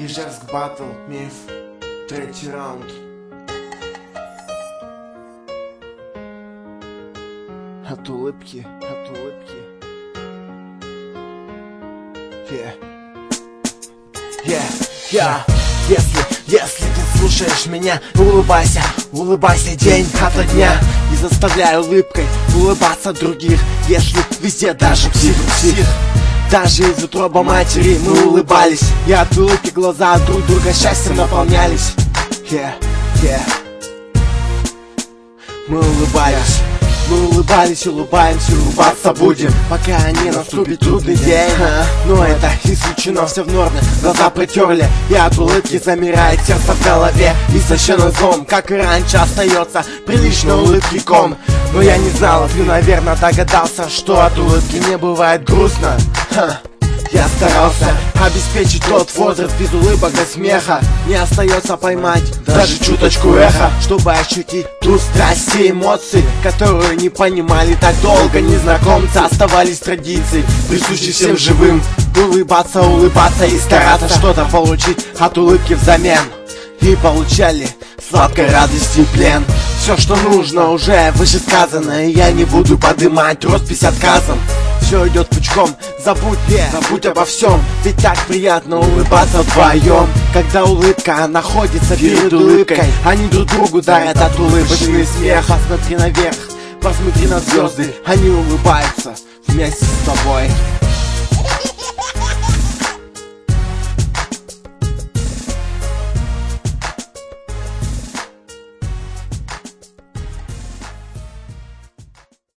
Ижевск батл, миф, третий раунд. От улыбки, от улыбки. Если ты слушаешь меня, улыбайся, улыбайся день ото дня. И заставляй улыбкой улыбаться других. Если везде даже псих. Даже из утроба матери мы улыбались, и от улыбки глаза друг друга счастьем наполнялись. Мы улыбались, улыбаемся, улыбаться будем, пока не наступит трудный день. Но это исключено, все в норме, глаза протерли, и от улыбки замирает сердце в голове. И священный злом, как и раньше, остается прилично улыбки ком. Но я не знал, ты, наверное, догадался, что от улыбки не бывает грустно. Я старался обеспечить тот возраст без улыбок и смеха. Не остается поймать даже чуточку эха, чтобы ощутить ту страсть и эмоции, которую не понимали так долго незнакомцы. Оставались традиции, присущие всем живым. Улыбаться, улыбаться и стараться что-то получить от улыбки взамен. И получали сладкой радости плен. Все, что нужно, уже вышесказано, и я не буду поднимать роспись отказом. Все идет пучком, забудь обо всем. Ведь так приятно улыбаться вдвоем, когда улыбка находится перед улыбкой. Они друг другу дарят от улыбочный смех. Посмотри наверх, посмотри на звезды, они улыбаются вместе с тобой.